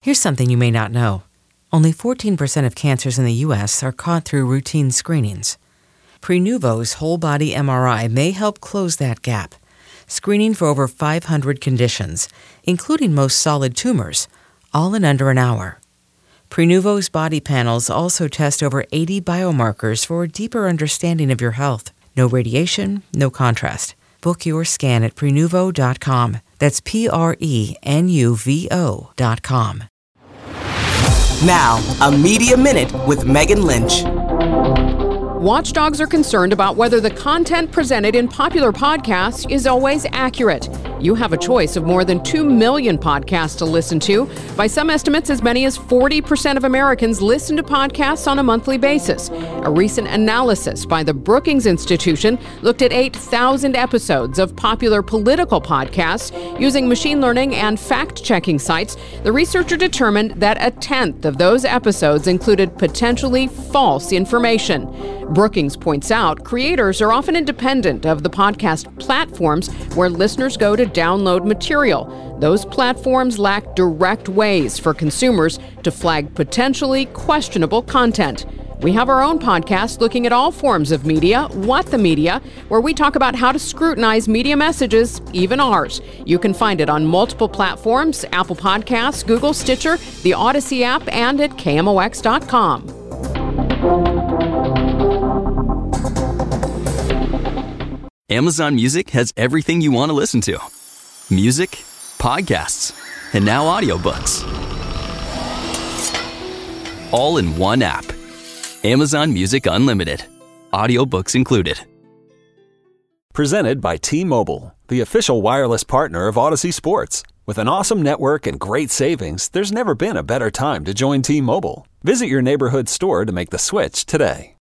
Here's something you may not know. Only 14% of cancers in the U.S. are caught through routine screenings. Prenuvo's whole-body MRI may help close that gap, screening for over 500 conditions, including most solid tumors, all in under an hour. Prenuvo's body panels also test over 80 biomarkers for a deeper understanding of your health. No radiation, no contrast. Book your scan at Prenuvo.com. That's Prenuvo.com. Now, a Media Minute with Megan Lynch. Watchdogs are concerned about whether the content presented in popular podcasts is always accurate. You have a choice of more than 2 million podcasts to listen to. By some estimates, as many as 40% of Americans listen to podcasts on a monthly basis. A recent analysis by the Brookings Institution looked at 8,000 episodes of popular political podcasts using machine learning and fact-checking sites. The researcher determined that a tenth of those episodes included potentially false information. Brookings points out creators are often independent of the podcast platforms where listeners go to download material. Those platforms lack direct ways for consumers to flag potentially questionable content. We have our own podcast looking at all forms of media, What the Media, where we talk about how to scrutinize media messages, even ours. You can find it on multiple platforms, Apple Podcasts, Google, Stitcher, the Odyssey app, and at KMOX.com. Amazon Music has everything you want to listen to. Music, podcasts, and now audiobooks. All in one app. Amazon Music Unlimited. Audiobooks included. Presented by T-Mobile, the official wireless partner of Odyssey Sports. With an awesome network and great savings, there's never been a better time to join T-Mobile. Visit your neighborhood store to make the switch today.